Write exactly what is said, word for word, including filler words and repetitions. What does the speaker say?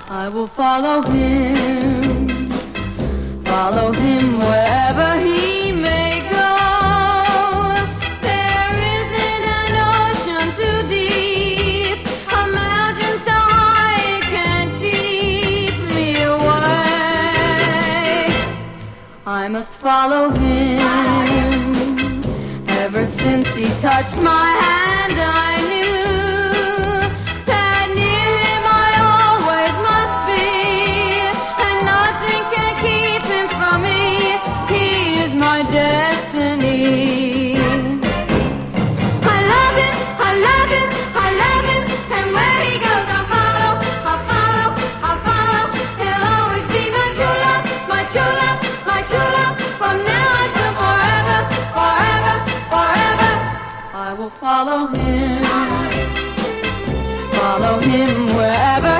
I will follow him, follow him wherever he may go. There isn't an ocean too deep, a mountain so high it can't keep me away. I must follow him. Ever since he touched my hand, I knew that near him I always must be, and nothing can keep him from me. He is my destiny. I love him, I love him, I love him, and where he goes I'll follow, I'll follow, I'll follow. He'll always be my true love, my true love, my true love, from now until forever, forever, forever. I will follow him, follow him wherever